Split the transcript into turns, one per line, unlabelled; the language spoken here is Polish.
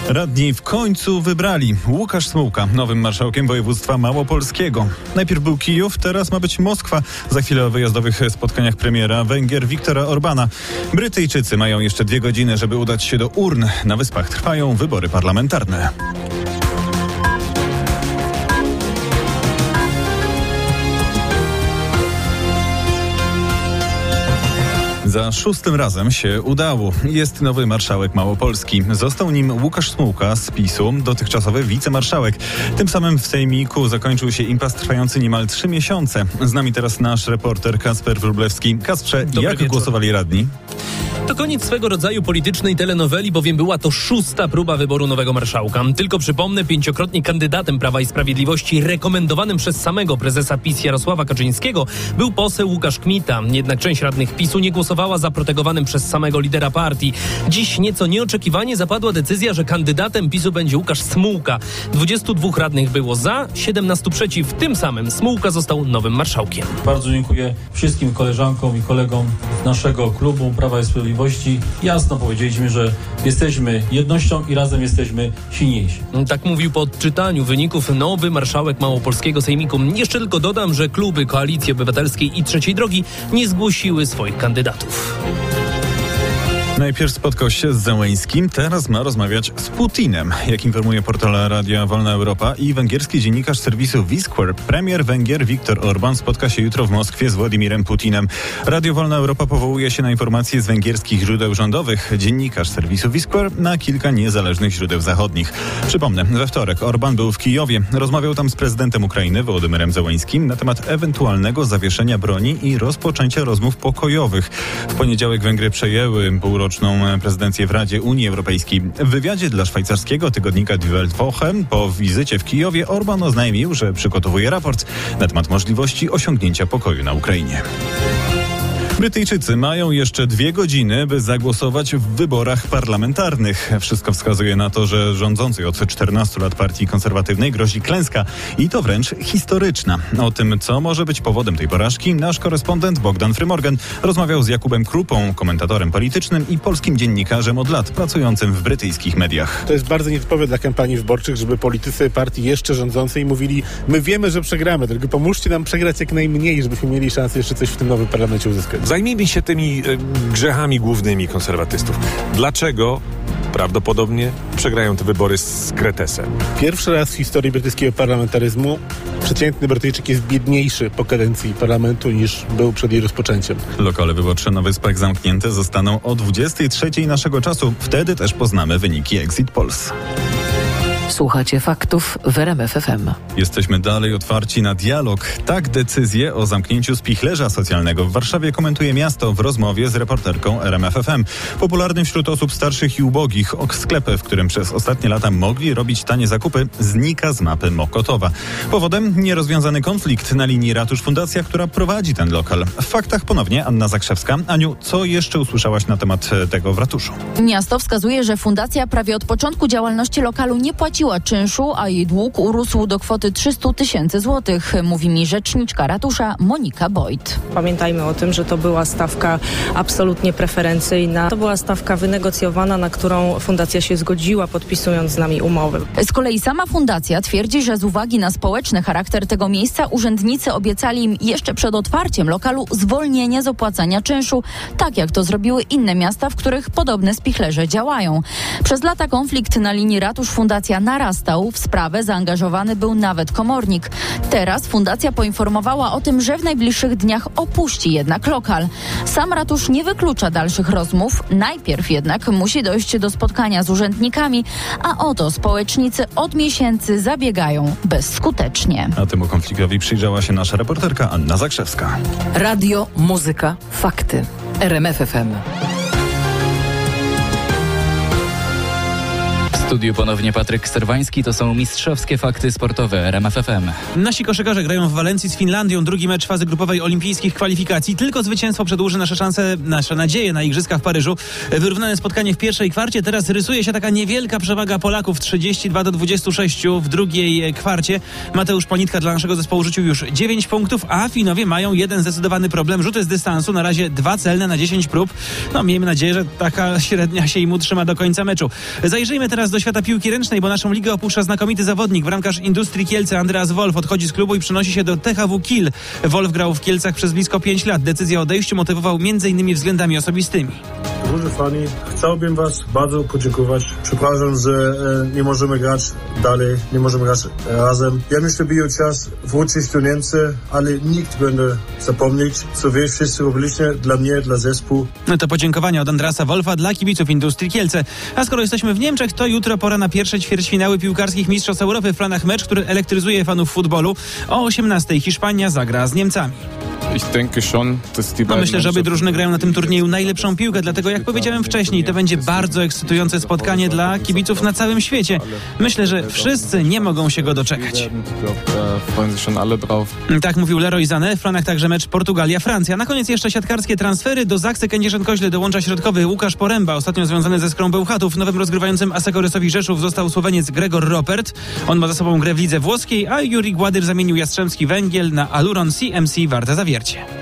Radni w końcu wybrali. Łukasz Smułka nowym marszałkiem województwa małopolskiego. Najpierw był Kijów, teraz ma być Moskwa. Za chwilę o wyjazdowych spotkaniach premiera Węgier Viktora Orbana. Brytyjczycy mają jeszcze 2 godziny, żeby udać się do urn. Na Wyspach trwają wybory parlamentarne. Za 6. razem się udało. Jest nowy marszałek Małopolski. Został nim Łukasz Smułka z PiS-u, dotychczasowy wicemarszałek. Tym samym w sejmiku zakończył się impas trwający niemal 3 miesiące. Z nami teraz nasz reporter Kacper Wróblewski. Kacprze, jak głosowali radni?
To koniec swego rodzaju politycznej telenoweli, bowiem była to 6. próba wyboru nowego marszałka. Tylko przypomnę, 5-krotnie kandydatem Prawa i Sprawiedliwości, rekomendowanym przez samego prezesa PiS Jarosława Kaczyńskiego, był poseł Łukasz Kmita. Jednak część radnych PiS-u nie głosowała za protegowanym przez samego lidera partii. Dziś nieco nieoczekiwanie zapadła decyzja, że kandydatem PiS-u będzie Łukasz Smułka. 22 radnych było za, 17 przeciw. Tym samym Smułka został nowym marszałkiem.
Bardzo dziękuję wszystkim koleżankom i kolegom naszego klubu Prawa i Sprawiedliwości. Jasno powiedzieliśmy, że jesteśmy jednością i razem jesteśmy silniejsi.
Tak mówił po odczytaniu wyników nowy marszałek Małopolskiego Sejmiku. Jeszcze tylko dodam, że kluby Koalicji Obywatelskiej i Trzeciej Drogi nie zgłosiły swoich kandydatów.
Najpierw spotkał się z Zełeńskim, teraz ma rozmawiać z Putinem. Jak informuje portal Radia Wolna Europa i węgierski dziennikarz serwisu Visquer, premier Węgier Viktor Orban spotka się jutro w Moskwie z Władimirem Putinem. Radio Wolna Europa powołuje się na informacje z węgierskich źródeł rządowych. Dziennikarz serwisu Visquer na kilka niezależnych źródeł zachodnich. Przypomnę, we wtorek Orban był w Kijowie. Rozmawiał tam z prezydentem Ukrainy Wołodymyrem Zełeńskim na temat ewentualnego zawieszenia broni i rozpoczęcia rozmów pokojowych. W poniedziałek Węgry przejęły półroczną prezydencję w Radzie Unii Europejskiej. W wywiadzie dla szwajcarskiego tygodnika Die Weltwoche po wizycie w Kijowie Orban oznajmił, że przygotowuje raport na temat możliwości osiągnięcia pokoju na Ukrainie. Brytyjczycy mają jeszcze 2 godziny, by zagłosować w wyborach parlamentarnych. Wszystko wskazuje na to, że rządzącej od 14 lat partii konserwatywnej grozi klęska i to wręcz historyczna. O tym, co może być powodem tej porażki, nasz korespondent Bogdan Frymorgan rozmawiał z Jakubem Krupą, komentatorem politycznym i polskim dziennikarzem od lat pracującym w brytyjskich mediach.
To jest bardzo nietypowe dla kampanii wyborczych, żeby politycy partii jeszcze rządzącej mówili: my wiemy, że przegramy, tylko pomóżcie nam przegrać jak najmniej, żebyśmy mieli szansę jeszcze coś w tym nowym parlamencie uzyskać.
Zajmijmy się tymi grzechami głównymi konserwatystów. Dlaczego prawdopodobnie przegrają te wybory z kretesem?
Pierwszy raz w historii brytyjskiego parlamentaryzmu przeciętny Brytyjczyk jest biedniejszy po kadencji parlamentu niż był przed jej rozpoczęciem.
Lokale wyborcze na Wyspach zamknięte zostaną o 23:00 naszego czasu. Wtedy też poznamy wyniki Exit Polls.
Słuchacie faktów w RMF FM.
Jesteśmy dalej otwarci na dialog. Tak decyzję o zamknięciu spichlerza socjalnego w Warszawie komentuje miasto w rozmowie z reporterką RMF FM. Popularny wśród osób starszych i ubogich sklep, w którym przez ostatnie lata mogli robić tanie zakupy, znika z mapy Mokotowa. Powodem nierozwiązany konflikt na linii Ratusz-Fundacja, która prowadzi ten lokal. W faktach ponownie Anna Zakrzewska. Aniu, co jeszcze usłyszałaś na temat tego w ratuszu?
Miasto wskazuje, że fundacja prawie od początku działalności lokalu nie płaciła czynszu, a jej dług urósł do kwoty 300 000 złotych, mówi mi rzeczniczka ratusza Monika Boyd.
Pamiętajmy o tym, że to była stawka absolutnie preferencyjna. To była stawka wynegocjowana, na którą fundacja się zgodziła, podpisując z nami umowę.
Z kolei sama fundacja twierdzi, że z uwagi na społeczny charakter tego miejsca urzędnicy obiecali im jeszcze przed otwarciem lokalu zwolnienie z opłacania czynszu, tak jak to zrobiły inne miasta, w których podobne spichlerze działają. Przez lata konflikt na linii Ratusz-Fundacja narastał. W sprawę zaangażowany był nawet komornik. Teraz fundacja poinformowała o tym, że w najbliższych dniach opuści jednak lokal. Sam ratusz nie wyklucza dalszych rozmów. Najpierw jednak musi dojść do spotkania z urzędnikami, a o to społecznicy od miesięcy zabiegają bezskutecznie.
A temu konfliktowi przyjrzała się nasza reporterka Anna Zakrzewska.
Radio, muzyka, fakty. RMF FM.
W studiu ponownie Patryk Serwański. To są mistrzowskie fakty sportowe RMF FM.
Nasi koszykarze grają w Walencji z Finlandią. Drugi mecz fazy grupowej olimpijskich kwalifikacji. Tylko zwycięstwo przedłuży nasze szanse, nasze nadzieje na igrzyskach w Paryżu. Wyrównane spotkanie w pierwszej kwarcie. Teraz rysuje się taka niewielka przewaga Polaków. 32-26 w drugiej kwarcie. Mateusz Ponitka dla naszego zespołu rzucił już 9 punktów, a Finowie mają jeden zdecydowany problem. Rzuty z dystansu. Na razie 2 celne na 10 prób. No, miejmy nadzieję, że taka średnia się im utrzyma do końca meczu. Zajrzyjmy teraz do do świata piłki ręcznej, bo naszą ligę opuszcza znakomity zawodnik. Bramkarz Industrii Kielce Andreas Wolf odchodzi z klubu i przenosi się do THW Kiel. Wolf grał w Kielcach przez blisko 5 lat. Decyzja o odejściu motywował m.in. względami osobistymi.
Duże fani, chciałbym Was bardzo podziękować. Przepraszam, że nie możemy grać dalej, nie możemy grać razem. Ja myślę, że czas wrócić do Niemcy, ale nikt będzie zapomnieć, co wy wszyscy robiliście dla mnie, dla zespołu.
To podziękowania od Andreasa Wolfa dla kibiców Industrii Kielce. A skoro jesteśmy w Niemczech, to jutro pora na pierwsze ćwierćfinały piłkarskich Mistrzostw Europy w planach mecz, który elektryzuje fanów futbolu. O 18:00 Hiszpania zagra z Niemcami. Myślę, że obie drużyny grają na tym turnieju najlepszą piłkę, dlatego jak powiedziałem wcześniej, to będzie bardzo ekscytujące spotkanie dla kibiców na całym świecie. Myślę, że wszyscy nie mogą się go doczekać. Tak mówił Leroy Sané. W planach także mecz Portugalia-Francja. Na koniec jeszcze siatkarskie transfery. Do Zaksy Kędzierzyn-Koźle dołącza środkowy Łukasz Poręba, ostatnio związany ze Skrą Bełchatów. Nowym rozgrywającym Asekorysowi Rzeszów został Słoweniec Gregor Ropert. On ma za sobą grę w lidze włoskiej, a Juri Gładyr zamienił Jastrzębski Węgiel na Aluron CMC Warta Zawiercie.